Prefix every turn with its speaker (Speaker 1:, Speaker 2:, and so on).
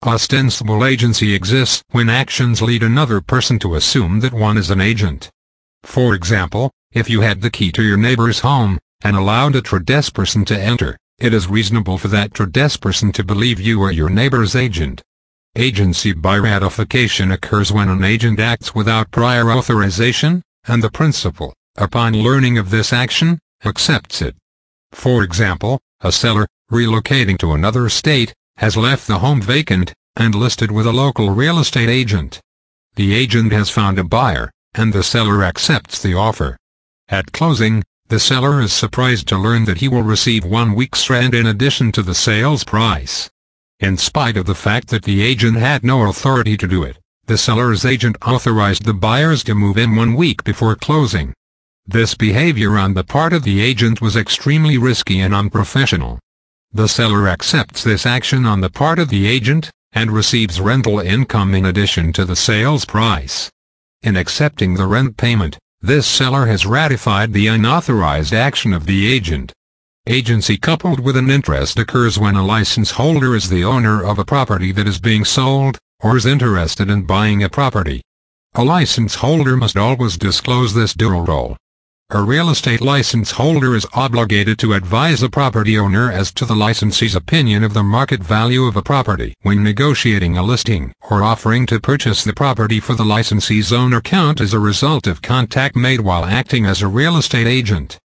Speaker 1: Ostensible agency exists when actions lead another person to assume that one is an agent. For example, if you had the key to your neighbor's home, and allowed a tradesperson to enter, it is reasonable for that tradesperson to believe you are your neighbor's agent. Agency by ratification occurs when an agent acts without prior authorization, and the principal, upon learning of this action, accepts it. For example, a seller, relocating to another state, has left the home vacant, and listed with a local real estate agent. The agent has found a buyer, and the seller accepts the offer. At closing, the seller is surprised to learn that he will receive 1 week's rent in addition to the sales price. In spite of the fact that the agent had no authority to do it, the seller's agent authorized the buyers to move in 1 week before closing. This behavior on the part of the agent was extremely risky and unprofessional. The seller accepts this action on the part of the agent, and receives rental income in addition to the sales price. In accepting the rent payment, this seller has ratified the unauthorized action of the agent. Agency coupled with an interest occurs when a license holder is the owner of a property that is being sold, or is interested in buying a property. A license holder must always disclose this dual role. A real estate license holder is obligated to advise a property owner as to the licensee's opinion of the market value of a property when negotiating a listing or offering to purchase the property for the licensee's own account as a result of contact made while acting as a real estate agent.